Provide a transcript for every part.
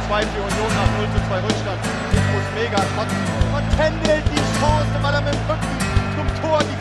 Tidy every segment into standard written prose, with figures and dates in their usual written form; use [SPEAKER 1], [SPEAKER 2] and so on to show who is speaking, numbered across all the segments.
[SPEAKER 1] 2 für Union nach 0:2 Rückstand. Ich muss mega kotzen. Und händelt die Chance, weil er mit dem Rücken zum Tor die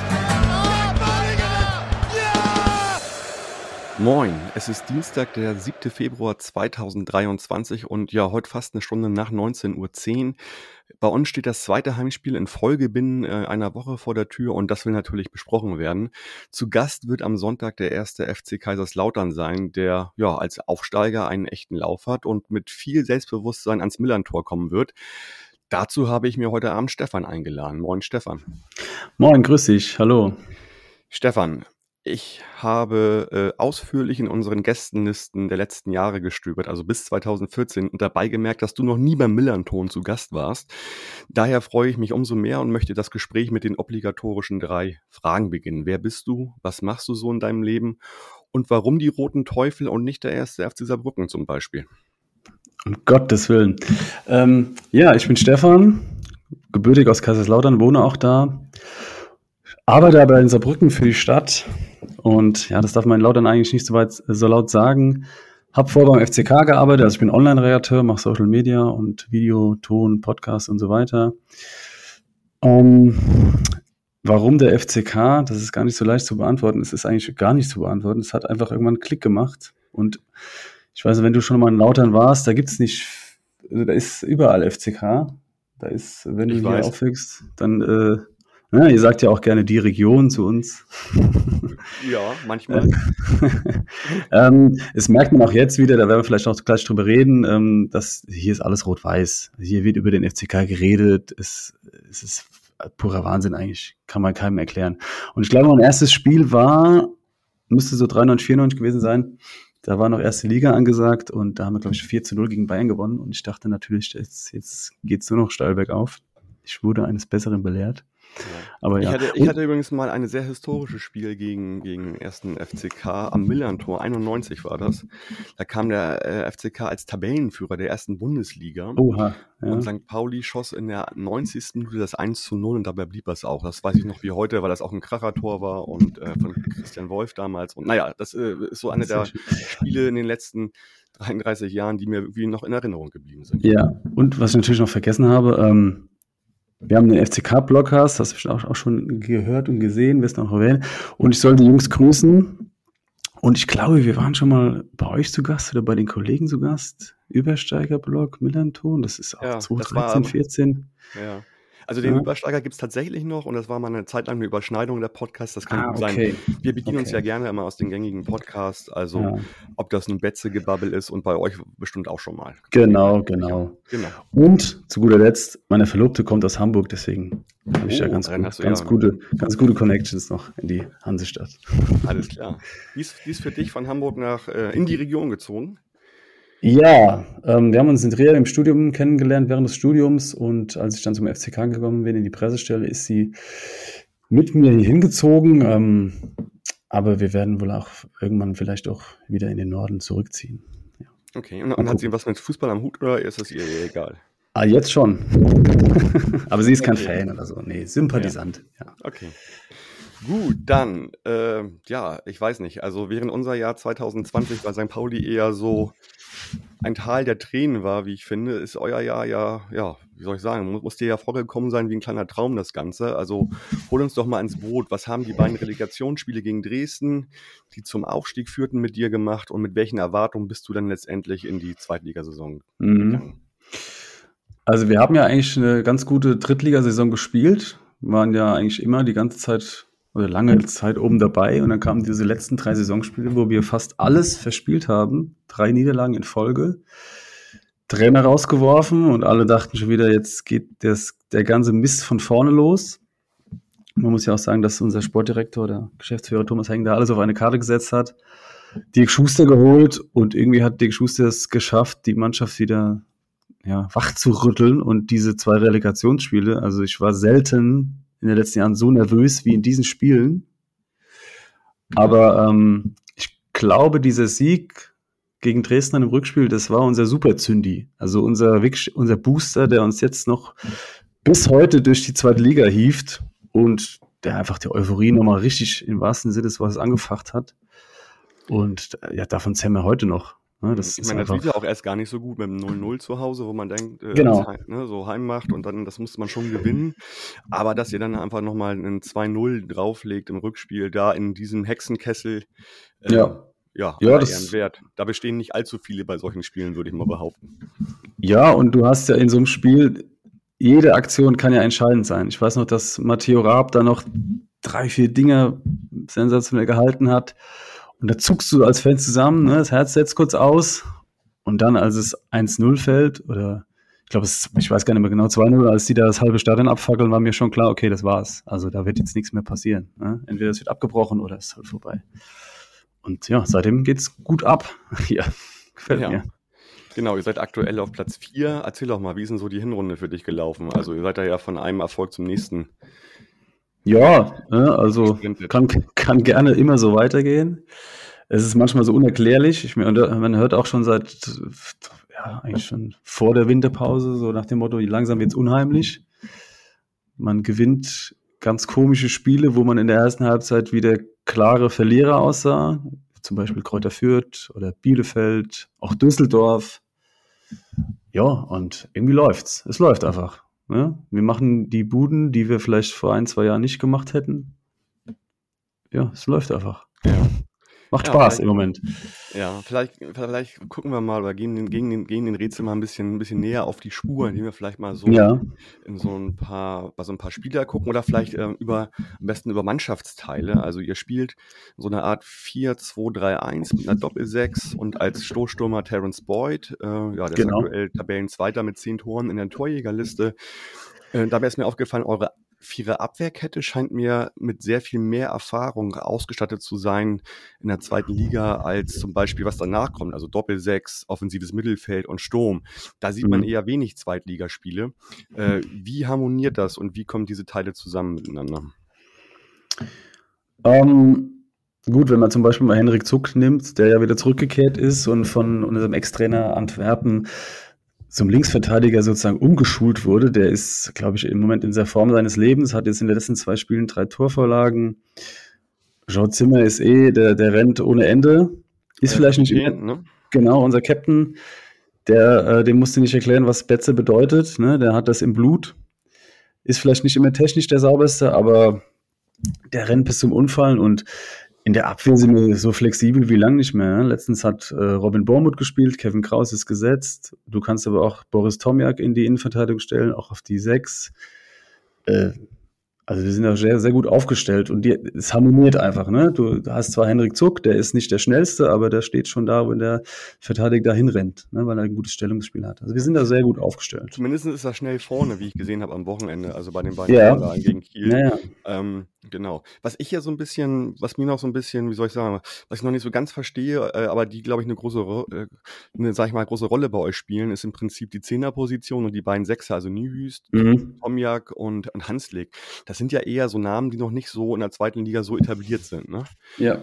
[SPEAKER 2] Moin, es ist Dienstag, der 7. Februar 2023 und ja, heute fast eine Stunde nach 19:10 Uhr. Bei uns steht das zweite Heimspiel in Folge binnen einer Woche vor der Tür und das will natürlich besprochen werden. Zu Gast wird am Sonntag der erste FC Kaiserslautern sein, der ja als Aufsteiger einen echten Lauf hat und mit viel Selbstbewusstsein ans Millerntor kommen wird. Dazu habe ich mir heute Abend Stefan eingeladen. Moin Stefan.
[SPEAKER 3] Moin, grüß dich, hallo.
[SPEAKER 2] Stefan, ich habe ausführlich in unseren Gästenlisten der letzten Jahre gestöbert, also bis 2014, und dabei gemerkt, dass du noch nie beim Millernton zu Gast warst. Daher freue ich mich umso mehr und möchte das Gespräch mit den obligatorischen 3 Fragen beginnen. Wer bist du? Was machst du so in deinem Leben? Und warum die Roten Teufel und nicht der erste FC Saarbrücken zum Beispiel?
[SPEAKER 3] Um Gottes Willen. Ja, ich bin Stefan, gebürtig aus Kaiserslautern, wohne auch da. Arbeite aber in Saarbrücken für die Stadt und ja, das darf man in Lautern eigentlich nicht so laut sagen. Habe vorher beim FCK gearbeitet, also ich bin Online-Redakteur, mache Social Media und Video, Ton, Podcast und so weiter. Warum der FCK? Das ist gar nicht so leicht zu beantworten. Es ist eigentlich gar nicht zu beantworten. Es hat einfach irgendwann einen Klick gemacht und ich weiß nicht, wenn du schon mal in Lautern warst, da gibt's nicht, also da ist überall FCK. Da ist, wenn du hier aufwächst, dann ja, ihr sagt ja auch gerne die Region zu uns.
[SPEAKER 2] Ja, manchmal.
[SPEAKER 3] Es merkt man auch jetzt wieder, da werden wir vielleicht noch gleich drüber reden, dass hier ist alles rot-weiß. Hier wird über den FCK geredet. Es ist purer Wahnsinn eigentlich, kann man keinem erklären. Und ich glaube, mein erstes Spiel müsste so 93, 94 gewesen sein. Da war noch erste Liga angesagt und da haben wir, glaube ich, 4:0 gegen Bayern gewonnen. Und ich dachte natürlich, jetzt geht's nur noch steil bergauf. Ich wurde eines Besseren belehrt.
[SPEAKER 2] Ja.
[SPEAKER 3] Aber ja.
[SPEAKER 2] Ich hatte übrigens mal ein sehr historisches Spiel gegen ersten FCK am Millerntor, 91 war das. Da kam der FCK als Tabellenführer der ersten Bundesliga.
[SPEAKER 3] Oha, ja.
[SPEAKER 2] Und St. Pauli schoss in der 90. Minute das 1:0 und dabei blieb es auch. Das weiß ich noch wie heute, weil das auch ein Krachertor war und von Christian Wolf damals. Und naja, das ist so eine der Spiele in den letzten 33 Jahren, die mir irgendwie noch in Erinnerung geblieben sind.
[SPEAKER 3] Ja, und was ich natürlich noch vergessen habe, wir haben den FCK-Blockcast, das hast du auch schon gehört und gesehen, wirst du noch erwähnen. Und ich soll die Jungs grüßen. Und ich glaube, wir waren schon mal bei euch zu Gast oder bei den Kollegen zu Gast. Übersteiger-Blog, Millernton, das ist auch
[SPEAKER 2] Ja,
[SPEAKER 3] 2013, 14.
[SPEAKER 2] Ja. Also den Übersteiger gibt es tatsächlich noch und das war mal eine Zeit lang eine Überschneidung der Podcasts, das kann gut sein. Wir bedienen uns ja gerne immer aus den gängigen Podcasts, also ob das nun Betze-Gebabbel ist und bei euch bestimmt auch schon mal.
[SPEAKER 3] Genau. Und zu guter Letzt, meine Verlobte kommt aus Hamburg, deswegen habe ich ja ganz gute Connections noch in die Hansestadt.
[SPEAKER 2] Alles klar. Wie ist für dich von Hamburg in die Region gezogen?
[SPEAKER 3] Ja, wir haben uns in Trier im Studium kennengelernt während des Studiums und als ich dann zum FCK gekommen bin, in die Pressestelle, ist sie mit mir hier hingezogen, aber wir werden wohl auch irgendwann vielleicht auch wieder in den Norden zurückziehen. Ja.
[SPEAKER 2] Okay, und hat sie was mit Fußball am Hut oder ist das ihr egal?
[SPEAKER 3] Jetzt schon. Aber sie ist kein Fan oder so, nee, Sympathisant. Ja.
[SPEAKER 2] Okay. Gut, dann, ich weiß nicht, also während unser Jahr 2020 bei St. Pauli eher so ein Tal der Tränen war, wie ich finde, ist euer Jahr ja, wie soll ich sagen, muss dir ja vorgekommen sein wie ein kleiner Traum das Ganze. Also hol uns doch mal ins Boot. Was haben die beiden Relegationsspiele gegen Dresden, die zum Aufstieg führten, mit dir gemacht und mit welchen Erwartungen bist du dann letztendlich in die Zweitligasaison gegangen?
[SPEAKER 3] Also wir haben ja eigentlich eine ganz gute Drittligasaison gespielt, waren ja eigentlich immer die ganze Zeit oder lange Zeit oben dabei und dann kamen diese letzten 3 Saisonspiele, wo wir fast alles verspielt haben, 3 Niederlagen in Folge, Trainer rausgeworfen und alle dachten schon wieder, jetzt geht der ganze Mist von vorne los. Man muss ja auch sagen, dass unser Sportdirektor, der Geschäftsführer Thomas Heng, da alles auf eine Karte gesetzt hat, Dirk Schuster geholt und irgendwie hat Dirk Schuster es geschafft, die Mannschaft wieder wach zu rütteln und diese 2 Relegationsspiele, also ich war selten in den letzten Jahren so nervös wie in diesen Spielen. Aber ich glaube, dieser Sieg gegen Dresden im Rückspiel, das war unser Superzündi. Also unser Booster, der uns jetzt noch bis heute durch die zweite Liga hieft und der einfach die Euphorie nochmal richtig im wahrsten Sinne des Wortes angefacht hat. Und ja, davon zählen wir heute noch. Ne? Das
[SPEAKER 2] Ich
[SPEAKER 3] ist
[SPEAKER 2] meine, das
[SPEAKER 3] einfach.
[SPEAKER 2] lief ja auch erst gar nicht so gut mit dem 0-0 zu Hause, wo man denkt,
[SPEAKER 3] Genau.
[SPEAKER 2] so heimmacht und dann, das musste man schon gewinnen. Aber dass ihr dann einfach nochmal einen 2-0 drauflegt im Rückspiel, da in diesem Hexenkessel,
[SPEAKER 3] Ja.
[SPEAKER 2] ja,
[SPEAKER 3] Ja,
[SPEAKER 2] aller
[SPEAKER 3] das-
[SPEAKER 2] Ehren wert. Da bestehen nicht allzu viele bei solchen Spielen, würde ich mal behaupten.
[SPEAKER 3] Ja, und du hast ja in so einem Spiel, jede Aktion kann ja entscheidend sein. Ich weiß noch, dass Matteo Raab da noch 3, 4 Dinger sensationell gehalten hat. Und da zuckst du als Fan zusammen, ne? Das Herz setzt kurz aus. Und dann, als es 1-0 fällt, oder ich glaube, ich weiß gar nicht mehr genau, 2-0, als die da das halbe Stadion abfackeln, war mir schon klar, okay, das war's. Also da wird jetzt nichts mehr passieren. Ne? Entweder es wird abgebrochen oder es ist halt vorbei. Und ja, seitdem geht's gut ab. Ja, gefällt
[SPEAKER 2] Ja.
[SPEAKER 3] mir.
[SPEAKER 2] Genau, ihr seid aktuell auf Platz 4. Erzähl doch mal, wie ist denn so die Hinrunde für dich gelaufen? Also ihr seid da ja von einem Erfolg zum nächsten.
[SPEAKER 3] Ja, also
[SPEAKER 2] Gesprintet.
[SPEAKER 3] kann gerne immer so weitergehen. Es ist manchmal so unerklärlich. Man hört auch schon eigentlich schon vor der Winterpause, so nach dem Motto, langsam wird's unheimlich. Man gewinnt ganz komische Spiele, wo man in der ersten Halbzeit wieder klare Verlierer aussah. Zum Beispiel Kräuter Fürth oder Bielefeld, auch Düsseldorf. Ja, und irgendwie läuft's. Es läuft einfach. Ne? Wir machen die Buden, die wir vielleicht vor 1, 2 Jahren nicht gemacht hätten. Ja, es läuft einfach.
[SPEAKER 2] Ja.
[SPEAKER 3] Macht
[SPEAKER 2] Ja,
[SPEAKER 3] Spaß
[SPEAKER 2] vielleicht-
[SPEAKER 3] im Moment.
[SPEAKER 2] Ja, vielleicht gucken wir mal oder gehen den Rätsel mal ein bisschen näher auf die Spur, indem wir vielleicht mal so
[SPEAKER 3] Ja,
[SPEAKER 2] bei so ein paar Spieler gucken oder vielleicht am besten über Mannschaftsteile. Also ihr spielt so eine Art 4-2-3-1 mit einer Doppel-6 und als Stoßstürmer Terence Boyd. Der ist
[SPEAKER 3] Genau.
[SPEAKER 2] aktuell Tabellenzweiter mit 10 Toren in der Torjägerliste. Dabei ist mir aufgefallen, eure Vierer Abwehrkette scheint mir mit sehr viel mehr Erfahrung ausgestattet zu sein in der zweiten Liga als zum Beispiel, was danach kommt. Also Doppel-6, offensives Mittelfeld und Sturm. Da sieht man eher wenig Zweitligaspiele. Wie harmoniert das und wie kommen diese Teile zusammen miteinander?
[SPEAKER 3] Gut, wenn man zum Beispiel mal Henrik Zuck nimmt, der ja wieder zurückgekehrt ist und von unserem Ex-Trainer Antwerpen zum Linksverteidiger sozusagen umgeschult wurde. Der ist, glaube ich, im Moment in der Form seines Lebens, hat jetzt in den letzten 2 Spielen 3 Torvorlagen. Joe Zimmer ist der rennt ohne Ende. Ist vielleicht nicht immer,
[SPEAKER 2] ne?
[SPEAKER 3] genau, unser Captain, dem musste nicht erklären, was Betze bedeutet. Ne? Der hat das im Blut. Ist vielleicht nicht immer technisch der sauberste, aber der rennt bis zum Umfallen und in der Abwehr sind wir so flexibel wie lang nicht mehr. Letztens hat Robin Bormuth gespielt, Kevin Kraus ist gesetzt. Du kannst aber auch Boris Tomjak in die Innenverteidigung stellen, auch auf die 6. Also wir sind da sehr, sehr gut aufgestellt und es harmoniert einfach. Ne? Du hast zwar Henrik Zuck, der ist nicht der Schnellste, aber der steht schon da, wenn der Verteidiger dahin rennt, ne? Weil er ein gutes Stellungsspiel hat. Also wir sind da sehr gut aufgestellt.
[SPEAKER 2] Zumindest ist er schnell vorne, wie ich gesehen habe am Wochenende, also bei den beiden
[SPEAKER 3] Ja.
[SPEAKER 2] Vorlagen gegen Kiel.
[SPEAKER 3] Naja.
[SPEAKER 2] Genau. Was mir noch so ein bisschen, wie soll ich sagen, was ich noch nicht so ganz verstehe, aber die, glaube ich, eine große Rolle bei euch spielen, ist im Prinzip die Zehnerposition und die beiden Sechser, also Niewüst, Tomjak und Hanslik. Das sind ja eher so Namen, die noch nicht so in der zweiten Liga so etabliert sind, ne?
[SPEAKER 3] Ja.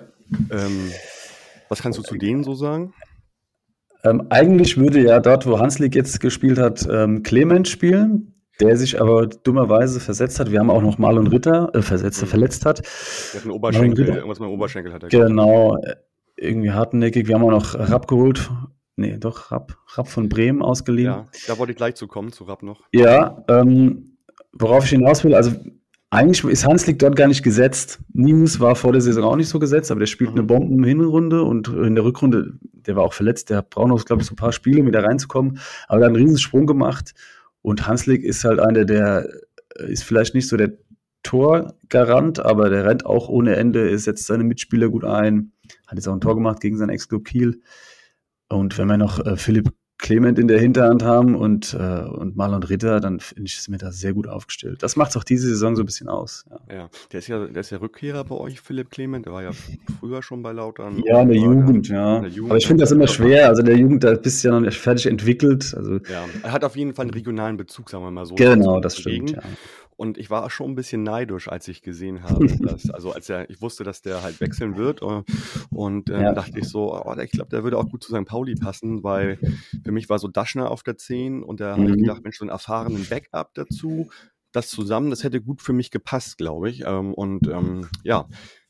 [SPEAKER 2] Was kannst du zu denen so sagen?
[SPEAKER 3] Eigentlich würde ja dort, wo Hanslik jetzt gespielt hat, Clement spielen, der sich aber dummerweise versetzt hat. Wir haben auch noch Marlon Ritter verletzt hat.
[SPEAKER 2] Der hat einen Oberschenkel, irgendwas mit dem Oberschenkel hat er.
[SPEAKER 3] Genau, irgendwie hartnäckig. Wir haben auch noch Rapp geholt. Nee, doch, Rapp von Bremen ausgeliehen.
[SPEAKER 2] Ja, da wollte ich gleich zu kommen, zu Rapp noch.
[SPEAKER 3] Ja, worauf ich hinaus will, also eigentlich ist Hanslik dort gar nicht gesetzt. Nimus war vor der Saison auch nicht so gesetzt, aber der spielt eine Bomben-Hinrunde und in der Rückrunde, der war auch verletzt, der braucht noch, glaube ich, so ein paar Spiele, um wieder reinzukommen, aber der hat einen riesen Sprung gemacht und Hanslik ist halt einer, der ist vielleicht nicht so der Torgarant, aber der rennt auch ohne Ende, er setzt seine Mitspieler gut ein, hat jetzt auch ein Tor gemacht gegen seinen Ex-Club Kiel und wenn wir noch Philipp Clement in der Hinterhand haben und Marlon Ritter, dann finde ich, sind wir da sehr gut aufgestellt. Das macht es auch diese Saison so ein bisschen aus.
[SPEAKER 2] Ja, der ist ja Rückkehrer bei euch, Philipp Clement. Der war ja früher schon bei Lautern.
[SPEAKER 3] Ja, in der Jugend, ja. Aber ich finde das immer schwer. Also in der Jugend, da bist du ja noch nicht fertig entwickelt. Also
[SPEAKER 2] ja, er hat auf jeden Fall einen regionalen Bezug, sagen wir mal so.
[SPEAKER 3] Genau, das stimmt, ja.
[SPEAKER 2] Und ich war schon ein bisschen neidisch, als ich gesehen habe, ich wusste, dass der halt wechseln wird. Und dachte ich so, ich glaube, der würde auch gut zu St. Pauli passen, weil für mich war so Daschner auf der 10 und da habe ich gedacht, Mensch, so einen erfahrenen Backup dazu, das zusammen, das hätte gut für mich gepasst, glaube ich. Ja,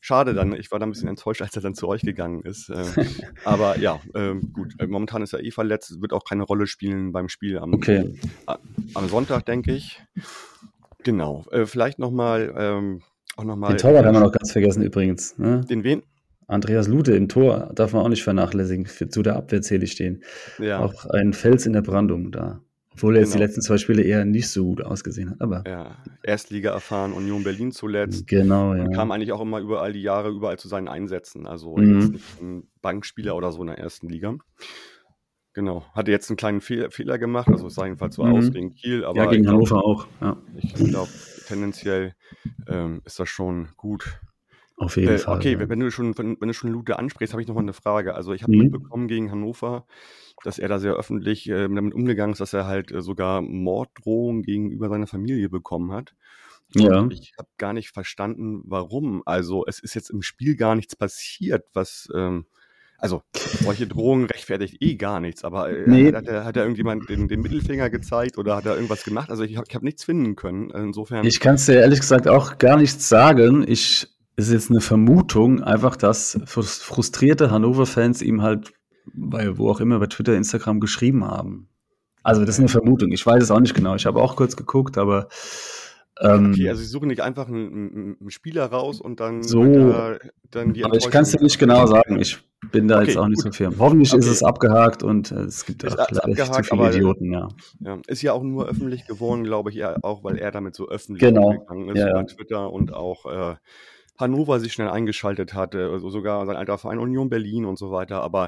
[SPEAKER 2] schade dann. Ich war da ein bisschen enttäuscht, als er dann zu euch gegangen ist. Aber ja, gut. Momentan ist er verletzt, wird auch keine Rolle spielen beim Spiel am Sonntag, denke ich. Genau. Vielleicht nochmal.
[SPEAKER 3] Den Torwart haben wir noch ganz vergessen übrigens. Ne?
[SPEAKER 2] Den wen?
[SPEAKER 3] Andreas Lute im Tor darf man auch nicht vernachlässigen. Zu der Abwehr zähle ich den.
[SPEAKER 2] Ja.
[SPEAKER 3] Auch ein Fels in der Brandung da. Obwohl er jetzt die letzten 2 Spiele eher nicht so gut ausgesehen hat. Aber
[SPEAKER 2] ja, Erstliga erfahren, Union Berlin zuletzt.
[SPEAKER 3] Genau, ja.
[SPEAKER 2] Und kam eigentlich auch immer überall zu seinen Einsätzen. Also jetzt nicht ein Bankspieler oder so in der ersten Liga. Genau. Hatte jetzt einen kleinen Fehler gemacht. Also es sah jedenfalls so aus gegen Kiel. Aber
[SPEAKER 3] ja, gegen Hannover auch. Ja.
[SPEAKER 2] Ich glaube, tendenziell ist das schon gut.
[SPEAKER 3] Auf jeden Fall.
[SPEAKER 2] Okay,
[SPEAKER 3] ja.
[SPEAKER 2] wenn du schon Lute ansprichst, habe ich noch mal eine Frage. Also ich habe mitbekommen gegen Hannover, dass er da sehr öffentlich damit umgegangen ist, dass er halt sogar Morddrohungen gegenüber seiner Familie bekommen hat. Und ich habe gar nicht verstanden, warum. Also es ist jetzt im Spiel gar nichts passiert, was... Also, solche Drohungen rechtfertigt gar nichts, aber hat er irgendjemand den Mittelfinger gezeigt oder hat er irgendwas gemacht? Also ich hab nichts finden können, insofern...
[SPEAKER 3] Ich kann es dir ehrlich gesagt auch gar nichts sagen. Es ist jetzt eine Vermutung, einfach, dass frustrierte Hannover-Fans ihm halt, wo auch immer, bei Twitter, Instagram geschrieben haben. Also das ist eine Vermutung, ich weiß es auch nicht genau. Ich habe auch kurz geguckt, aber...
[SPEAKER 2] Okay, also sie suchen nicht einfach einen Spieler raus und dann
[SPEAKER 3] so,
[SPEAKER 2] dann die
[SPEAKER 3] aber ich kann es dir nicht genau sagen. Ich bin da jetzt auch nicht so firm. Hoffentlich ist es abgehakt und es gibt auch vielleicht zu viele Idioten, ja.
[SPEAKER 2] Ist ja auch nur öffentlich geworden, glaube ich, auch weil er damit so öffentlich
[SPEAKER 3] gegangen
[SPEAKER 2] ist über Twitter und auch Hannover sich schnell eingeschaltet hat, also sogar sein alter Verein Union Berlin und so weiter, aber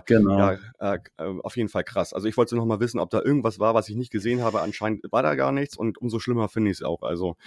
[SPEAKER 2] auf jeden Fall krass. Also ich wollte noch mal wissen, ob da irgendwas war, was ich nicht gesehen habe. Anscheinend war da gar nichts und umso schlimmer finde ich es auch. Also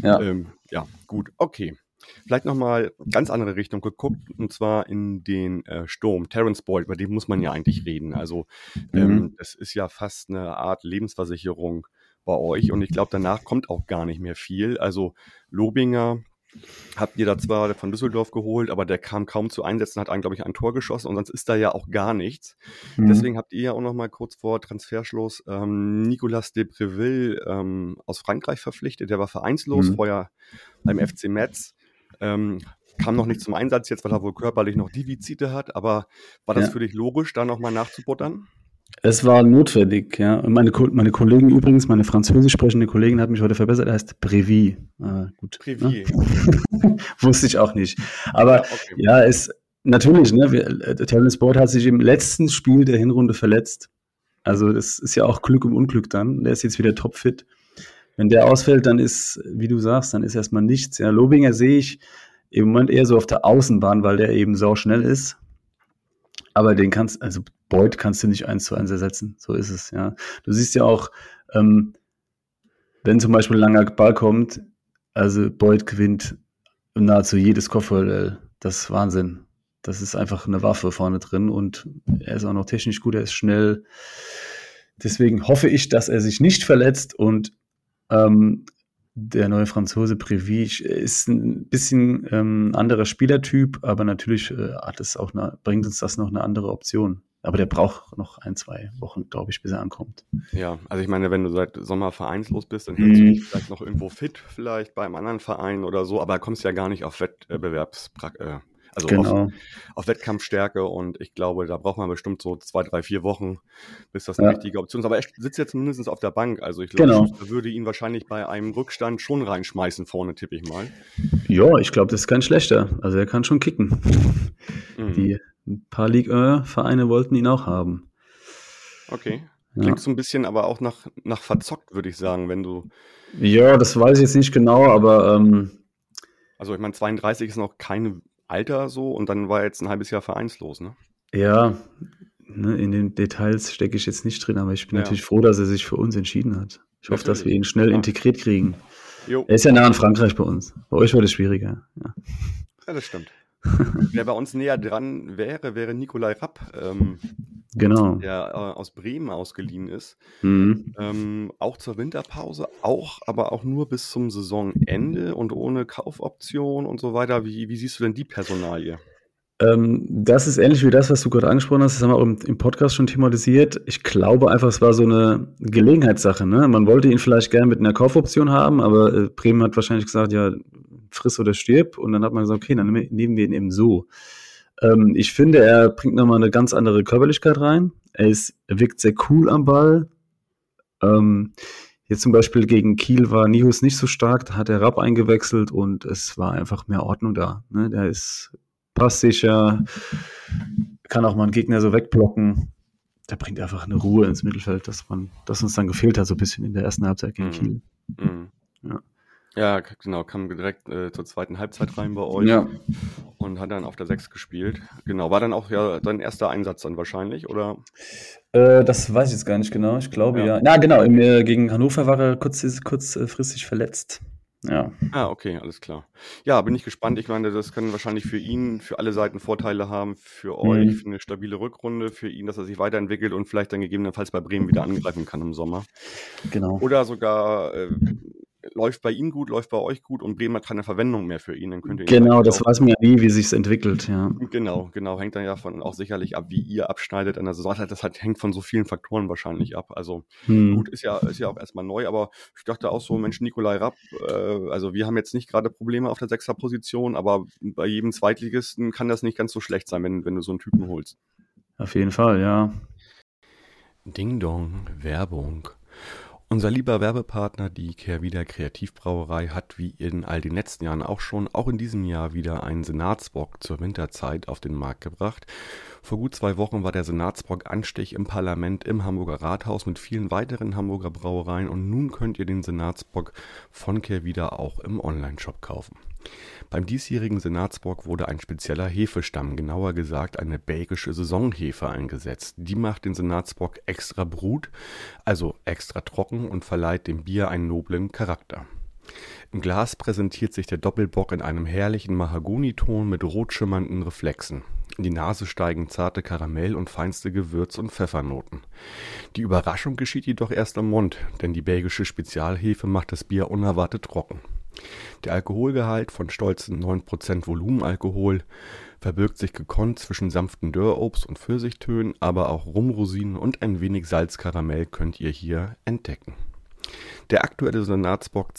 [SPEAKER 2] gut, okay. Vielleicht noch mal ganz andere Richtung geguckt und zwar in den Sturm. Terence Boyd, über den muss man ja eigentlich reden. Also das ist ja fast eine Art Lebensversicherung bei euch und ich glaube, danach kommt auch gar nicht mehr viel. Also Lobinger habt ihr da zwar von Düsseldorf geholt, aber der kam kaum zu Einsätzen, hat glaube ich, ein Tor geschossen und sonst ist da ja auch gar nichts. Deswegen habt ihr ja auch noch mal kurz vor Transferschluss Nicolas de Preville aus Frankreich verpflichtet. Der war vereinslos, vorher beim FC Metz. Kam noch nicht zum Einsatz jetzt, weil er wohl körperlich noch Defizite hat, aber war das für dich logisch, da noch mal nachzubuttern?
[SPEAKER 3] Es war notwendig, ja. Und meine Kollegen übrigens, meine französisch sprechende Kollegin hat mich heute verbessert, er heißt Prévy. Gut.
[SPEAKER 2] Prévy.
[SPEAKER 3] Ne? Wusste ich auch nicht. Aber ist natürlich, ne, Terence Boyd hat sich im letzten Spiel der Hinrunde verletzt. Also das ist ja auch Glück im Unglück dann. Der ist jetzt wieder topfit. Wenn der ausfällt, dann ist, wie du sagst, dann ist erstmal nichts. Ja, Lobinger sehe ich im Moment eher so auf der Außenbahn, weil der eben sau schnell ist. Aber Boyd kannst du nicht 1:1 ersetzen. So ist es, ja. Du siehst ja auch, wenn zum Beispiel ein langer Ball kommt, also Boyd gewinnt nahezu jedes Kopfballduell. Das ist Wahnsinn. Das ist einfach eine Waffe vorne drin und er ist auch noch technisch gut, er ist schnell. Deswegen hoffe ich, dass er sich nicht verletzt und der neue Franzose Prévy ist ein bisschen anderer Spielertyp, aber natürlich bringt uns das noch eine andere Option. Aber der braucht noch 1-2 Wochen, glaube ich, bis er ankommt.
[SPEAKER 2] Ja, also ich meine, wenn du seit Sommer vereinslos bist, dann hältst du dich vielleicht noch irgendwo fit, vielleicht bei einem anderen Verein oder so, aber kommst ja gar nicht auf auf Wettkampfstärke und ich glaube, da braucht man bestimmt so 2, 3, 4 Wochen, bis das eine richtige Option ist. Aber er sitzt jetzt mindestens auf der Bank, also ich glaube, er würde ihn wahrscheinlich bei einem Rückstand schon reinschmeißen vorne, tippe ich mal.
[SPEAKER 3] Ja, ich glaube, das ist kein schlechter. Also er kann schon kicken. Die ein paar Liga-Vereine wollten ihn auch haben.
[SPEAKER 2] Okay. Klingt so ein bisschen aber auch nach verzockt, würde ich sagen, wenn du...
[SPEAKER 3] Ja, das weiß ich jetzt nicht genau, aber...
[SPEAKER 2] Also ich meine, 32 ist noch keine Alter so und dann war er jetzt ein halbes Jahr vereinslos, ne?
[SPEAKER 3] Ja, in den Details stecke ich jetzt nicht drin, aber ich bin natürlich froh, dass er sich für uns entschieden hat. Ich hoffe, dass wir ihn schnell integriert kriegen. Jo. Er ist ja nah an Frankreich bei uns. Bei euch wird es schwieriger. Ja,
[SPEAKER 2] das stimmt. Wer bei uns näher dran wäre Nikolai Rapp, der aus Bremen ausgeliehen ist. Auch zur Winterpause, aber auch nur bis zum Saisonende und ohne Kaufoption und so weiter. Wie siehst du denn die Personalie?
[SPEAKER 3] Das ist ähnlich wie das, was du gerade angesprochen hast. Das haben wir im Podcast schon thematisiert. Ich glaube einfach, es war so eine Gelegenheitssache. Ne? Man wollte ihn vielleicht gerne mit einer Kaufoption haben, aber Bremen hat wahrscheinlich gesagt, ja, friss oder stirb. Und dann hat man gesagt, okay, dann nehmen wir ihn eben so. Ich finde, er bringt nochmal eine ganz andere Körperlichkeit rein. Er wirkt sehr cool am Ball. Jetzt zum Beispiel gegen Kiel war Nihus nicht so stark, da hat er Rapp eingewechselt und es war einfach mehr Ordnung da. Ne? Der ist passsicher, kann auch mal einen Gegner so wegblocken. Der bringt einfach eine Ruhe ins Mittelfeld, das uns dann gefehlt hat, so ein bisschen in der ersten Halbzeit gegen Kiel.
[SPEAKER 2] Ja, genau, kam direkt zur zweiten Halbzeit rein bei euch und hat dann auf der 6 gespielt. Genau, war dann auch dein erster Einsatz dann wahrscheinlich, oder?
[SPEAKER 3] Das weiß ich jetzt gar nicht genau, ich glaube ja. Ja, genau, gegen Hannover war er kurzfristig verletzt. Ja.
[SPEAKER 2] Ah, okay, alles klar. Ja, bin ich gespannt. Ich meine, das können wahrscheinlich für ihn, für alle Seiten Vorteile haben, für euch, für eine stabile Rückrunde, für ihn, dass er sich weiterentwickelt und vielleicht dann gegebenenfalls bei Bremen wieder angreifen kann im Sommer.
[SPEAKER 3] Genau.
[SPEAKER 2] Oder sogar läuft bei ihm gut, läuft bei euch gut und Bremen hat keine Verwendung mehr für ihn. Dann könnt ihr ihn
[SPEAKER 3] genau, das weiß man ja nie, wie sich's entwickelt, ja.
[SPEAKER 2] Genau, hängt dann ja auch sicherlich ab, wie ihr abschneidet an der Saison. Das hängt von so vielen Faktoren wahrscheinlich ab. Also gut, ist ja auch erstmal neu, aber ich dachte auch so, Mensch, Nikolai Rapp, also wir haben jetzt nicht gerade Probleme auf der 6er-Position, aber bei jedem Zweitligisten kann das nicht ganz so schlecht sein, wenn du so einen Typen holst.
[SPEAKER 3] Auf jeden Fall, ja.
[SPEAKER 2] Ding Dong, Werbung. Unser lieber Werbepartner, die Kehrwieder Kreativbrauerei, hat wie in all den letzten Jahren auch in diesem Jahr wieder einen Senatsbock zur Winterzeit auf den Markt gebracht. Vor gut 2 Wochen war der Senatsbock Anstich im Parlament im Hamburger Rathaus mit vielen weiteren Hamburger Brauereien und nun könnt ihr den Senatsbock von Kehrwieder auch im Onlineshop kaufen. Beim diesjährigen Senatsbock wurde ein spezieller Hefestamm, genauer gesagt eine belgische Saisonhefe eingesetzt. Die macht den Senatsbock extra brut, also extra trocken und verleiht dem Bier einen noblen Charakter. Im Glas präsentiert sich der Doppelbock in einem herrlichen Mahagoniton mit rot schimmernden Reflexen. In die Nase steigen zarte Karamell- und feinste Gewürz- und Pfeffernoten. Die Überraschung geschieht jedoch erst am Mund, denn die belgische Spezialhefe macht das Bier unerwartet trocken. Der Alkoholgehalt von stolzen 9% Volumenalkohol verbirgt sich gekonnt zwischen sanften Dörrobst- und Pfirsichtönen, aber auch Rumrosinen und ein wenig Salzkaramell könnt ihr hier entdecken. Der aktuelle Senatsbock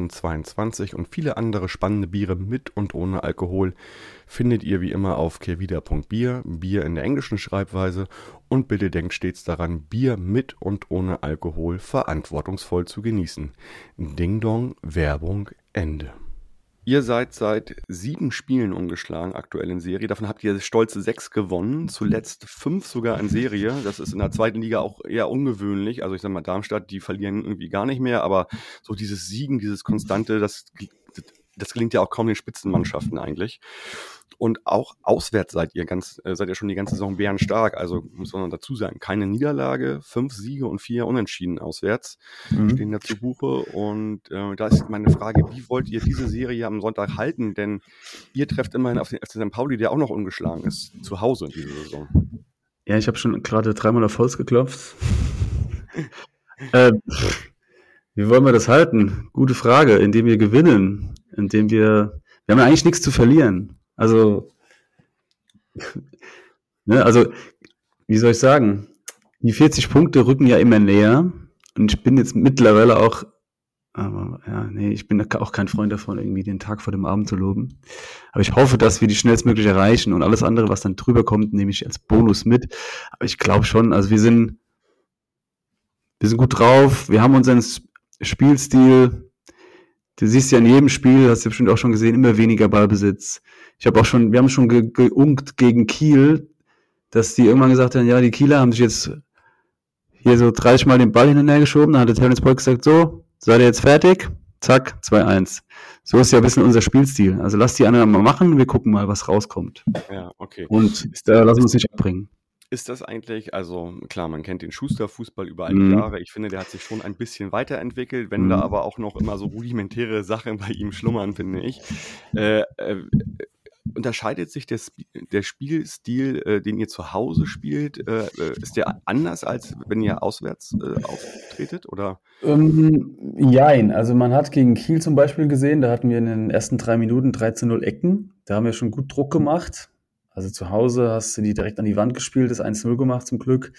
[SPEAKER 2] 2022 und viele andere spannende Biere mit und ohne Alkohol findet ihr wie immer auf kehrwieder.bier, Bier in der englischen Schreibweise, und bitte denkt stets daran, Bier mit und ohne Alkohol verantwortungsvoll zu genießen. Ding Dong, Werbung, Ende. Ihr seid seit 7 Spielen ungeschlagen aktuell in Serie. Davon habt ihr stolze 6 gewonnen, zuletzt 5 sogar in Serie. Das ist in der zweiten Liga auch eher ungewöhnlich. Also ich sag mal, Darmstadt, die verlieren irgendwie gar nicht mehr, aber so dieses Siegen, dieses Konstante, das gelingt ja auch kaum den Spitzenmannschaften eigentlich. Und auch auswärts seid ihr schon die ganze Saison bärenstark. Also muss man dazu sagen, keine Niederlage, 5 Siege und 4 Unentschieden auswärts stehen da zu Buche. Und da ist meine Frage, wie wollt ihr diese Serie am Sonntag halten? Denn ihr trefft immerhin auf den FC St. Pauli, der auch noch ungeschlagen ist, zu Hause in dieser Saison.
[SPEAKER 3] Ja, ich habe schon gerade 3-mal auf Holz geklopft. Wie wollen wir das halten? Gute Frage. Indem wir gewinnen. Wir haben ja eigentlich nichts zu verlieren. Also, wie soll ich sagen? Die 40 Punkte rücken ja immer näher. Und ich bin jetzt mittlerweile auch, ich bin auch kein Freund davon, irgendwie den Tag vor dem Abend zu loben. Aber ich hoffe, dass wir die schnellstmöglich erreichen und alles andere, was dann drüber kommt, nehme ich als Bonus mit. Aber ich glaube schon, also wir sind gut drauf, wir haben unseren Spielstil. Du siehst ja in jedem Spiel, hast du bestimmt auch schon gesehen, immer weniger Ballbesitz. Wir haben schon geunkt gegen Kiel, dass die irgendwann gesagt haben, ja, die Kieler haben sich jetzt hier so 30 Mal den Ball hin und her geschoben. Dann hat der Terence Boyd gesagt, so, seid ihr jetzt fertig? Zack, 2-1. So ist ja ein bisschen unser Spielstil. Also lass die anderen mal machen, wir gucken mal, was rauskommt.
[SPEAKER 2] Ja, okay.
[SPEAKER 3] Und da lassen wir uns nicht abbringen.
[SPEAKER 2] Ist das eigentlich, also klar, man kennt den Schuster-Fußball über all die Jahre. Ich finde, der hat sich schon ein bisschen weiterentwickelt, wenn da aber auch noch immer so rudimentäre Sachen bei ihm schlummern, finde ich. Unterscheidet sich der Spielstil, den ihr zu Hause spielt, ist der anders, als wenn ihr auswärts auftretet? Oder?
[SPEAKER 3] Jein, also man hat gegen Kiel zum Beispiel gesehen, da hatten wir in den ersten 3 Minuten 13-0 Ecken. Da haben wir schon gut Druck gemacht. Also zu Hause hast du die direkt an die Wand gespielt, das 1-0 gemacht zum Glück.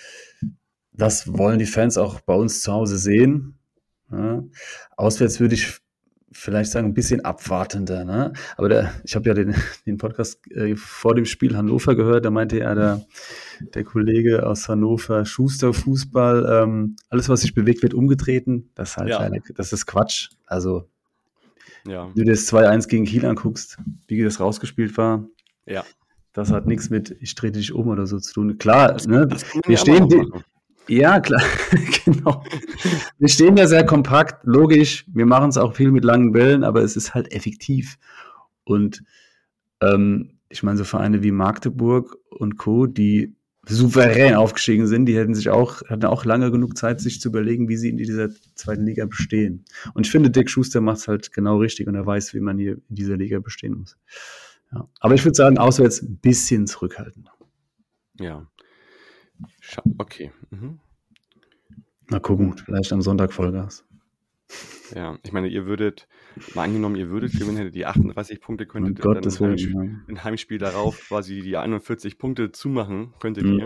[SPEAKER 3] Das wollen die Fans auch bei uns zu Hause sehen. Ja. Auswärts würde ich vielleicht sagen, ein bisschen abwartender. Ne? Aber ich habe ja den Podcast vor dem Spiel Hannover gehört, da meinte ja der Kollege aus Hannover, Schuster, Fußball, alles, was sich bewegt, wird umgetreten. Das ist halt das ist Quatsch. Also, wenn du dir das 2-1 gegen Kiel anguckst, wie das rausgespielt war, das hat nichts mit ich trete dich um oder so zu tun. Klar, ne? Wir stehen... Ja, klar, genau. Wir stehen da sehr kompakt, logisch. Wir machen es auch viel mit langen Bällen, aber es ist halt effektiv. Und ich meine, so Vereine wie Magdeburg und Co., die souverän aufgestiegen sind, die hatten auch lange genug Zeit, sich zu überlegen, wie sie in dieser zweiten Liga bestehen. Und ich finde, Dick Schuster macht es halt genau richtig und er weiß, wie man hier in dieser Liga bestehen muss. Ja. Aber ich würde sagen, auswärts ein bisschen zurückhaltend.
[SPEAKER 2] Ja. Okay.
[SPEAKER 3] Mal gucken, vielleicht am Sonntag Vollgas.
[SPEAKER 2] Ja, ich meine, ihr würdet gewinnen, hättet die 38 Punkte, könntet dann ein Heimspiel darauf quasi die 41 Punkte zumachen, könntet ihr.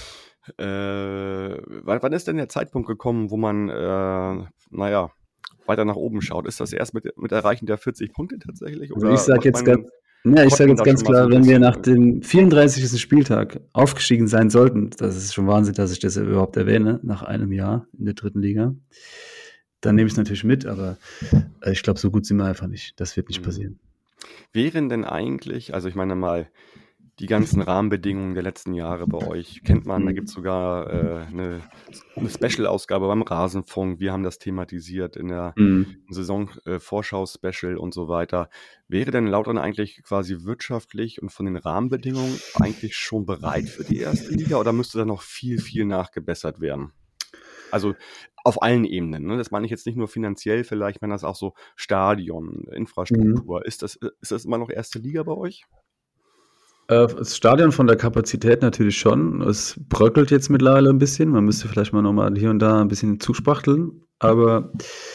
[SPEAKER 2] Wann ist denn der Zeitpunkt gekommen, wo man, weiter nach oben schaut? Ist das erst mit Erreichen der 40 Punkte tatsächlich? Oder
[SPEAKER 3] ich sage jetzt ganz klar, wenn wir nach dem 34. Spieltag aufgestiegen sein sollten, das ist schon Wahnsinn, dass ich das überhaupt erwähne, nach einem Jahr in der dritten Liga, dann nehme ich es natürlich mit, aber ich glaube, so gut sind wir einfach nicht. Das wird nicht passieren.
[SPEAKER 2] Wären denn eigentlich, also ich meine mal, die ganzen Rahmenbedingungen der letzten Jahre bei euch kennt man, da gibt es sogar eine Special-Ausgabe beim Rasenfunk, wir haben das thematisiert in der Saison-Vorschau-Special und so weiter. Wäre denn Lautern eigentlich quasi wirtschaftlich und von den Rahmenbedingungen eigentlich schon bereit für die erste Liga oder müsste da noch viel, viel nachgebessert werden? Also auf allen Ebenen, ne? Das meine ich jetzt nicht nur finanziell, vielleicht wenn das auch so Stadion, Infrastruktur. Ist das immer noch erste Liga bei euch?
[SPEAKER 3] Das Stadion von der Kapazität natürlich schon. Es bröckelt jetzt mittlerweile ein bisschen. Man müsste vielleicht mal nochmal hier und da ein bisschen zuspachteln. Aber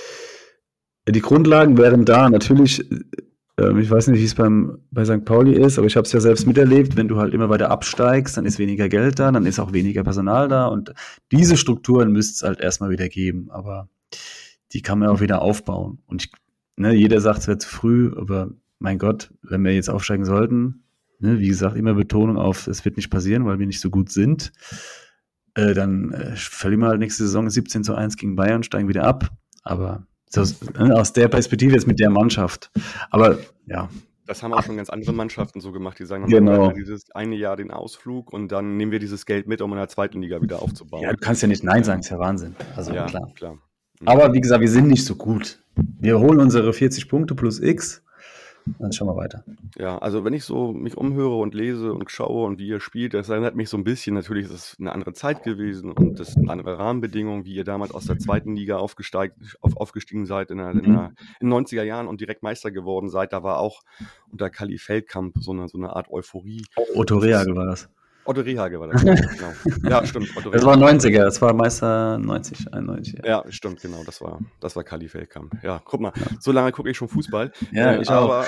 [SPEAKER 3] die Grundlagen wären da. Natürlich, ich weiß nicht, wie es bei St. Pauli ist, aber ich habe es ja selbst miterlebt. Wenn du halt immer weiter absteigst, dann ist weniger Geld da, dann ist auch weniger Personal da. Und diese Strukturen müsste es halt erstmal wieder geben. Aber die kann man auch wieder aufbauen. Und jeder sagt, es wäre zu früh. Aber mein Gott, wenn wir jetzt aufsteigen sollten... wie gesagt, immer Betonung auf, es wird nicht passieren, weil wir nicht so gut sind. Dann verlieren wir halt nächste Saison 17-1 gegen Bayern, steigen wieder ab. Aber aus der Perspektive jetzt mit der Mannschaft. Aber ja.
[SPEAKER 2] Das haben auch schon ganz andere Mannschaften so gemacht, die sagen, dieses eine Jahr den Ausflug und dann nehmen wir dieses Geld mit, um in der zweiten Liga wieder aufzubauen.
[SPEAKER 3] Ja, du kannst ja nicht Nein sagen, ist ja Wahnsinn. Also
[SPEAKER 2] ja,
[SPEAKER 3] klar. Aber wie gesagt, wir sind nicht so gut. Wir holen unsere 40 Punkte plus X. Dann schauen wir weiter.
[SPEAKER 2] Ja, also wenn ich so mich umhöre und lese und schaue und wie ihr spielt, das erinnert mich so ein bisschen, natürlich ist es eine andere Zeit gewesen und das sind andere Rahmenbedingungen, wie ihr damals aus der zweiten Liga aufgestiegen seid in den 90er Jahren und direkt Meister geworden seid. Da war auch unter Kali Feldkamp so eine Art Euphorie.
[SPEAKER 3] Otto Rehagel war das.
[SPEAKER 2] Otto Rehagel war das, genau. Ja, stimmt.
[SPEAKER 3] Das war 90er, das war Meister 90, 91.
[SPEAKER 2] Ja, stimmt, genau, das war Kali Feldkamp. Ja, guck mal, so lange gucke ich schon Fußball.
[SPEAKER 3] Ja, ich auch.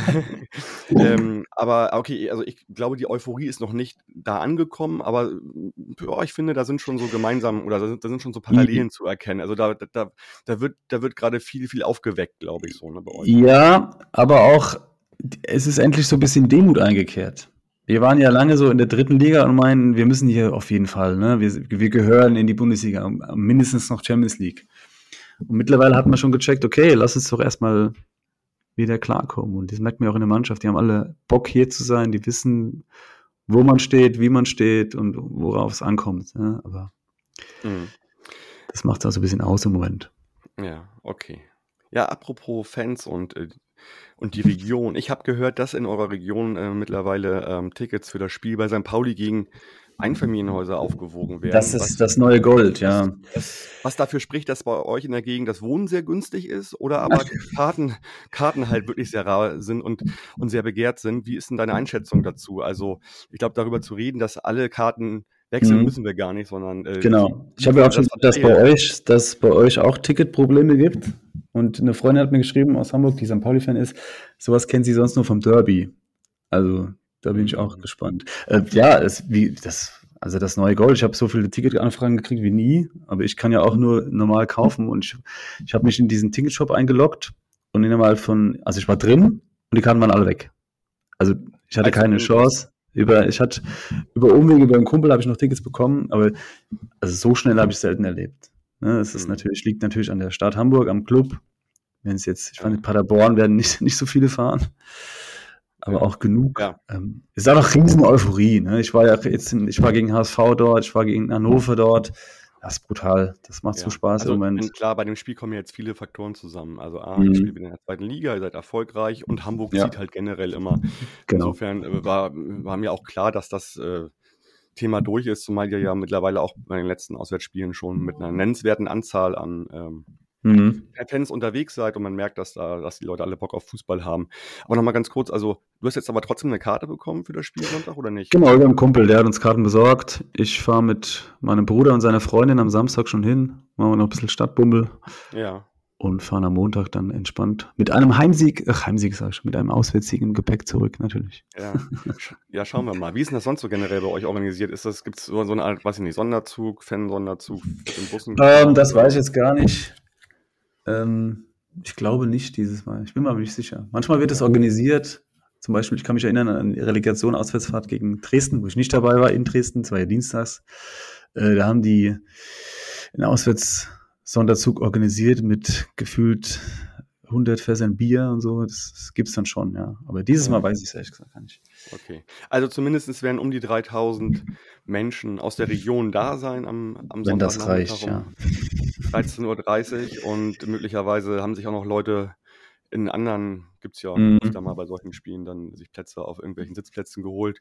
[SPEAKER 2] Aber okay, also ich glaube, die Euphorie ist noch nicht da angekommen, aber ich finde, da sind schon so da sind schon so Parallelen zu erkennen. Also da wird gerade viel, viel aufgeweckt, glaube ich, so, ne, bei euch.
[SPEAKER 3] Ja, aber auch, es ist endlich so ein bisschen Demut eingekehrt. Wir waren ja lange so in der dritten Liga und meinen, wir müssen hier auf jeden Fall, ne? Wir gehören in die Bundesliga, mindestens noch Champions League. Und mittlerweile hat man schon gecheckt, okay, lass uns doch erstmal wieder klarkommen. Und das merkt man auch in der Mannschaft, die haben alle Bock hier zu sein, die wissen, wo man steht, wie man steht und worauf es ankommt. Ne? Aber das macht es auch so ein bisschen aus im Moment.
[SPEAKER 2] Ja, okay. Ja, apropos Fans und die Region. Ich habe gehört, dass in eurer Region mittlerweile Tickets für das Spiel bei St. Pauli gegen Einfamilienhäuser aufgewogen werden.
[SPEAKER 3] Das ist das neue Gold, ja.
[SPEAKER 2] Was dafür spricht, dass bei euch in der Gegend das Wohnen sehr günstig ist oder aber Karten halt wirklich sehr rar sind und sehr begehrt sind. Wie ist denn deine Einschätzung dazu? Also ich glaube, darüber zu reden, dass alle Karten wechseln müssen wir gar nicht, sondern...
[SPEAKER 3] genau. Ich habe ja auch schon gehört, dass es bei euch auch Ticketprobleme gibt. Und eine Freundin hat mir geschrieben aus Hamburg, die St. Pauli-Fan ist, sowas kennt sie sonst nur vom Derby. Also da bin ich auch gespannt. Das neue Gold. Ich habe so viele Ticketanfragen gekriegt wie nie, aber ich kann ja auch nur normal kaufen und ich habe mich in diesen Ticketshop eingeloggt und innerhalb von, also ich war drin und die Karten waren alle weg. Also ich hatte keine Chance. Über Umwege, über einen Kumpel habe ich noch Tickets bekommen, aber also so schnell habe ich es selten erlebt. Ne, das ist liegt natürlich an der Stadt Hamburg, am Club. Wenn es jetzt, ich fand, in Paderborn werden nicht so viele fahren, aber auch genug.
[SPEAKER 2] Ja.
[SPEAKER 3] Es war doch riesen Euphorie. Ne? Ich war gegen HSV dort, ich war gegen Hannover dort. Das ist brutal. Das macht so Spaß
[SPEAKER 2] also,
[SPEAKER 3] im Moment.
[SPEAKER 2] Klar, bei dem Spiel kommen jetzt viele Faktoren zusammen. Also ihr spielt in der zweiten Liga, ihr seid erfolgreich und Hamburg zieht halt generell immer.
[SPEAKER 3] Genau.
[SPEAKER 2] Insofern war mir auch klar, dass das Thema durch ist, zumal ihr ja mittlerweile auch bei den letzten Auswärtsspielen schon mit einer nennenswerten Anzahl an Fans unterwegs seid und man merkt, dass die Leute alle Bock auf Fußball haben. Aber nochmal ganz kurz, also du hast jetzt aber trotzdem eine Karte bekommen für das Spiel Sonntag oder nicht?
[SPEAKER 3] Genau, über einen Kumpel, der hat uns Karten besorgt. Ich fahre mit meinem Bruder und seiner Freundin am Samstag schon hin, machen wir noch ein bisschen Stadtbummel.
[SPEAKER 2] Ja.
[SPEAKER 3] Und fahren am Montag dann entspannt mit einem Heimsieg sag ich schon, mit einem Auswärtssieg im Gepäck zurück, natürlich.
[SPEAKER 2] Ja, schauen wir mal. Wie ist denn das sonst so generell bei euch organisiert? Gibt es so eine Art, weiß ich nicht, Sonderzug, Fan-Sonderzug in Bussen?
[SPEAKER 3] Das weiß ich jetzt gar nicht. Ich glaube nicht dieses Mal. Ich bin mir aber nicht sicher. Manchmal wird es organisiert. Zum Beispiel, ich kann mich erinnern an die Relegation Auswärtsfahrt gegen Dresden, wo ich nicht dabei war in Dresden. Das war ja dienstags. Da haben die einen Auswärtssonderzug organisiert mit gefühlt 100 Fässern Bier und so. Das gibt's dann schon, ja. Aber dieses Mal weiß ich es ehrlich gesagt gar nicht.
[SPEAKER 2] Okay. Also zumindest werden um die 3000 Menschen aus der Region da sein am
[SPEAKER 3] Wenn
[SPEAKER 2] Sonntag.
[SPEAKER 3] das reicht, ja.
[SPEAKER 2] 13:30 Uhr und möglicherweise haben sich auch noch Leute in anderen, gibt es ja öfter mal bei solchen Spielen, dann sich Plätze auf irgendwelchen Sitzplätzen geholt.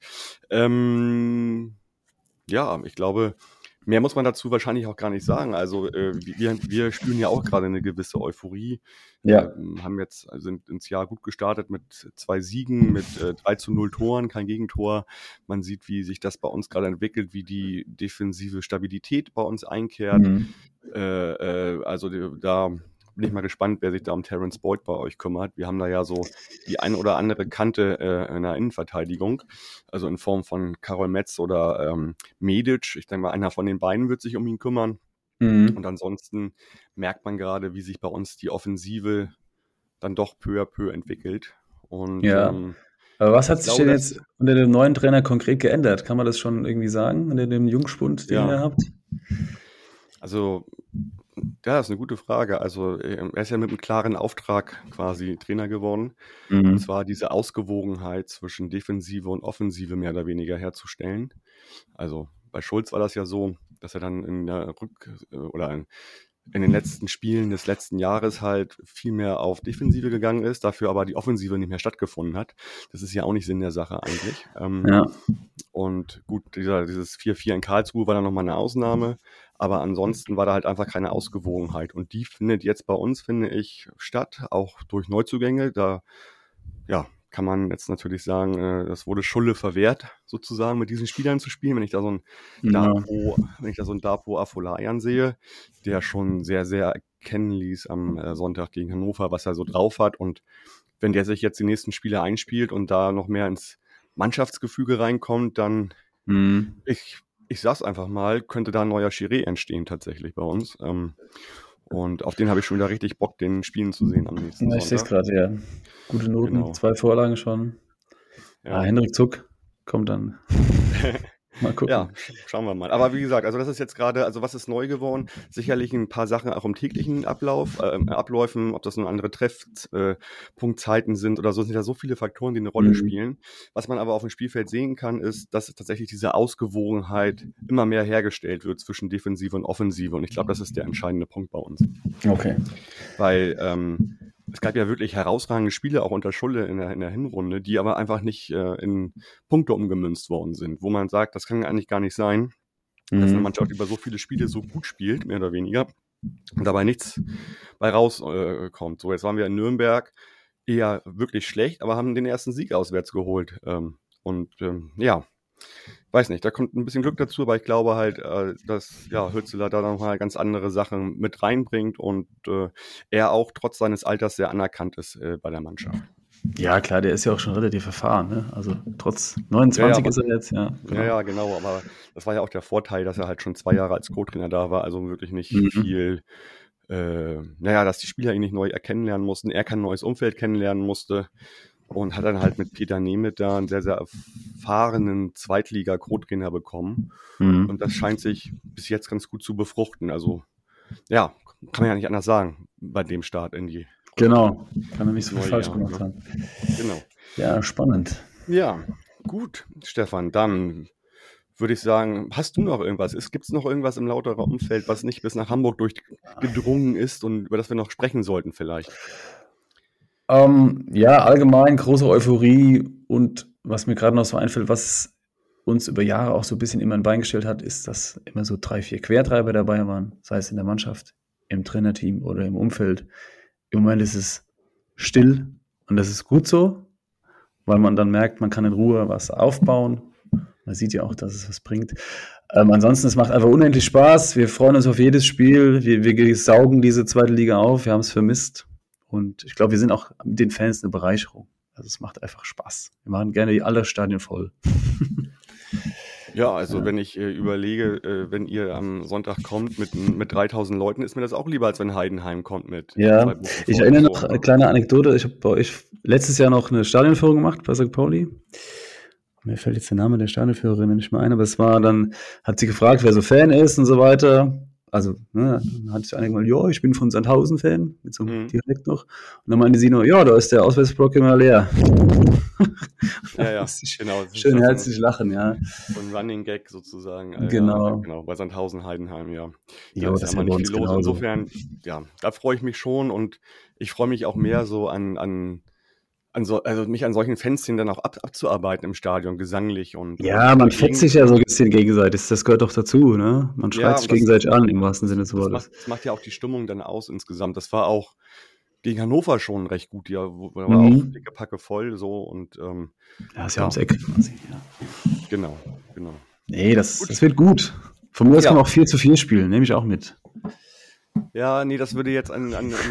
[SPEAKER 2] Ja, ich glaube, mehr muss man dazu wahrscheinlich auch gar nicht sagen. Also wir spüren ja auch gerade eine gewisse Euphorie.
[SPEAKER 3] Ja.
[SPEAKER 2] Sind ins Jahr gut gestartet mit 2 Siegen, mit 3:0 Toren, kein Gegentor. Man sieht, wie sich das bei uns gerade entwickelt, wie die defensive Stabilität bei uns einkehrt. Also da bin ich mal gespannt, wer sich da um Terence Boyd bei euch kümmert. Wir haben da ja so die ein oder andere Kante in der Innenverteidigung, also in Form von Karol Metz oder Medic. Ich denke mal, einer von den beiden wird sich um ihn kümmern. Und ansonsten merkt man gerade, wie sich bei uns die Offensive dann doch peu à peu entwickelt. Und,
[SPEAKER 3] aber was hat sich denn jetzt unter dem neuen Trainer konkret geändert? Kann man das schon irgendwie sagen, unter dem Jungspund, den ihr habt?
[SPEAKER 2] Also, ja, das ist eine gute Frage. Also, er ist ja mit einem klaren Auftrag quasi Trainer geworden. Und zwar diese Ausgewogenheit zwischen Defensive und Offensive mehr oder weniger herzustellen. Also, bei Schulz war das ja so, dass er dann in den letzten Spielen des letzten Jahres halt viel mehr auf Defensive gegangen ist, dafür aber die Offensive nicht mehr stattgefunden hat. Das ist ja auch nicht Sinn der Sache eigentlich. Und gut, dieses 4-4 in Karlsruhe war dann nochmal eine Ausnahme, aber ansonsten war da halt einfach keine Ausgewogenheit. Und die findet jetzt bei uns, finde ich, statt, auch durch Neuzugänge. Da kann man jetzt natürlich sagen, das wurde Schulle verwehrt, sozusagen mit diesen Spielern zu spielen. Wenn ich da so einen Dapo Afolayan sehe, der schon sehr, sehr erkennen ließ am Sonntag gegen Hannover, was er so drauf hat. Und wenn der sich jetzt die nächsten Spiele einspielt und da noch mehr ins Mannschaftsgefüge reinkommt, dann, ich sag's einfach mal, könnte da ein neuer Chiré entstehen tatsächlich bei uns. Und auf den habe ich schon wieder richtig Bock, den spielen zu sehen am nächsten Sonntag.
[SPEAKER 3] Ich sehe es gerade, ja. Gute Noten, 2 Vorlagen schon. Henrik Zuck kommt dann. Mal gucken.
[SPEAKER 2] Ja, schauen wir mal. Aber wie gesagt, also das ist jetzt gerade, also was ist neu geworden? Sicherlich ein paar Sachen auch im täglichen Abläufen, ob das nun andere Treffpunktzeiten sind oder so, sind ja so viele Faktoren, die eine Rolle spielen. Was man aber auf dem Spielfeld sehen kann, ist, dass tatsächlich diese Ausgewogenheit immer mehr hergestellt wird zwischen Defensive und Offensive. Und ich glaube, das ist der entscheidende Punkt bei uns.
[SPEAKER 3] Okay.
[SPEAKER 2] Weil es gab ja wirklich herausragende Spiele auch unter Schulle in der Hinrunde, die aber einfach nicht in Punkte umgemünzt worden sind, wo man sagt, das kann eigentlich gar nicht sein, dass eine Mannschaft über so viele Spiele so gut spielt, mehr oder weniger, und dabei nichts bei rauskommt. So, jetzt waren wir in Nürnberg eher wirklich schlecht, aber haben den ersten Sieg auswärts geholt. Weiß nicht, da kommt ein bisschen Glück dazu, aber ich glaube halt, dass Hützeler da nochmal ganz andere Sachen mit reinbringt und er auch trotz seines Alters sehr anerkannt ist bei der Mannschaft.
[SPEAKER 3] Ja, klar, der ist ja auch schon relativ erfahren, ne? Also trotz 29 ist er jetzt, ja.
[SPEAKER 2] Genau. Ja, genau, aber das war ja auch der Vorteil, dass er halt schon 2 Jahre als Co-Trainer da war, also wirklich nicht viel dass die Spieler ihn nicht neu kennenlernen mussten, er kein neues Umfeld kennenlernen musste und hat dann halt mit Peter Nemeth da einen sehr, sehr erfahrenen Zweitliga-Grotgänger bekommen. Und das scheint sich bis jetzt ganz gut zu befruchten. Also, ja, kann man ja nicht anders sagen bei dem Start in die.
[SPEAKER 3] Genau, kann er nicht so viel
[SPEAKER 2] Neue
[SPEAKER 3] falsch
[SPEAKER 2] Jahr,
[SPEAKER 3] gemacht
[SPEAKER 2] ne?
[SPEAKER 3] haben.
[SPEAKER 2] Genau.
[SPEAKER 3] Ja, spannend.
[SPEAKER 2] Ja, gut, Stefan, dann würde ich sagen, hast du noch irgendwas? Gibt es noch irgendwas im Lauterer Umfeld, was nicht bis nach Hamburg durchgedrungen ist und über das wir noch sprechen sollten vielleicht?
[SPEAKER 3] Ja, allgemein große Euphorie und was mir gerade noch so einfällt, was uns über Jahre auch so ein bisschen immer ein Bein gestellt hat, ist, dass immer so 3, 4 Quertreiber dabei waren, sei es in der Mannschaft, im Trainerteam oder im Umfeld. Im Moment ist es still und das ist gut so, weil man dann merkt, man kann in Ruhe was aufbauen. Man sieht ja auch, dass es was bringt. Ansonsten, es macht einfach unendlich Spaß. Wir freuen uns auf jedes Spiel. Wir saugen diese zweite Liga auf. Wir haben es vermisst. Und ich glaube, wir sind auch mit den Fans eine Bereicherung. Also es macht einfach Spaß. Wir machen gerne alle Stadien voll.
[SPEAKER 2] Ja, also wenn ich überlege, wenn ihr am Sonntag kommt mit 3000 Leuten, ist mir das auch lieber, als wenn Heidenheim kommt mit.
[SPEAKER 3] Ja, ich erinnere noch, eine kleine Anekdote. Ich habe bei euch letztes Jahr noch eine Stadionführung gemacht bei St. Pauli. Mir fällt jetzt der Name der Stadionführerin nicht mehr ein, aber es war dann, hat sie gefragt, wer so Fan ist und so weiter. Also, ne, dann hatte ich einmal, ja, ich bin von Sandhausen-Fan, mit so einem Dialekt noch. Und dann meinte sie nur, ja, da ist der Auswärtsblock immer leer.
[SPEAKER 2] Ja, genau.
[SPEAKER 3] Schön herzlich lachen, ja.
[SPEAKER 2] So ein Running Gag sozusagen.
[SPEAKER 3] Genau.
[SPEAKER 2] Genau, bei Sandhausen, Heidenheim, ja.
[SPEAKER 3] Ja,
[SPEAKER 2] da ist ja immer nicht viel los. Genauso. Insofern, ja, da freue ich mich schon und ich freue mich auch mehr so also mich an solchen Fanszenen dann auch abzuarbeiten im Stadion, gesanglich und.
[SPEAKER 3] Ja, man fetzt sich ja so ein bisschen gegenseitig, das gehört doch dazu, ne? Man schreit sich gegenseitig an, im wahrsten Sinne des Wortes.
[SPEAKER 2] Das macht ja auch die Stimmung dann aus insgesamt. Das war auch gegen Hannover schon recht gut, ja, war auch dicke Packe voll, so und.
[SPEAKER 3] Ja, ist ja ums Eck quasi, ja.
[SPEAKER 2] Genau.
[SPEAKER 3] Nee, das wird gut. Von mir aus kann man auch 4-4 spielen, nehme ich auch mit.
[SPEAKER 2] Ja, nee, das würde jetzt an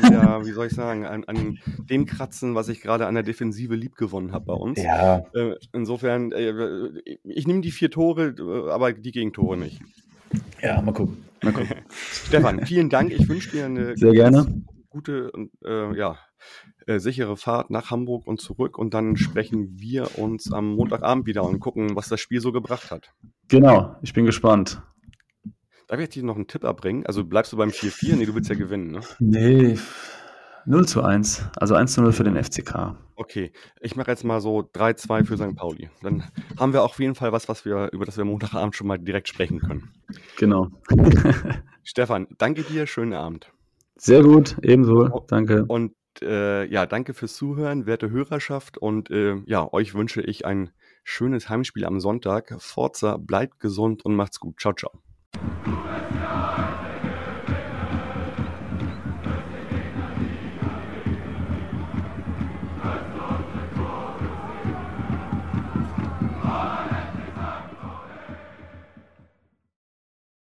[SPEAKER 2] dem kratzen, was ich gerade an der Defensive liebgewonnen habe bei uns.
[SPEAKER 3] Ja.
[SPEAKER 2] Insofern, ich nehme die 4 Tore, aber die Gegentore nicht.
[SPEAKER 3] Ja, mal gucken.
[SPEAKER 2] Stefan, vielen Dank. Ich wünsche dir eine
[SPEAKER 3] sehr gerne
[SPEAKER 2] gute und sichere Fahrt nach Hamburg und zurück und dann sprechen wir uns am Montagabend wieder und gucken, was das Spiel so gebracht hat.
[SPEAKER 3] Genau, ich bin gespannt.
[SPEAKER 2] Darf ich dir noch einen Tipp abbringen? Also bleibst du beim 4-4? Nee, du willst ja gewinnen, ne?
[SPEAKER 3] Nee, 0-1. Also 1-0 für den FCK.
[SPEAKER 2] Okay, ich mache jetzt mal so 3-2 für St. Pauli. Dann haben wir auf jeden Fall über das wir Montagabend schon mal direkt sprechen können.
[SPEAKER 3] Genau.
[SPEAKER 2] Stefan, danke dir, schönen Abend.
[SPEAKER 3] Sehr gut, ebenso, danke.
[SPEAKER 2] Und danke fürs Zuhören, werte Hörerschaft. Und euch wünsche ich ein schönes Heimspiel am Sonntag. Forza, bleibt gesund und macht's gut. Ciao, ciao.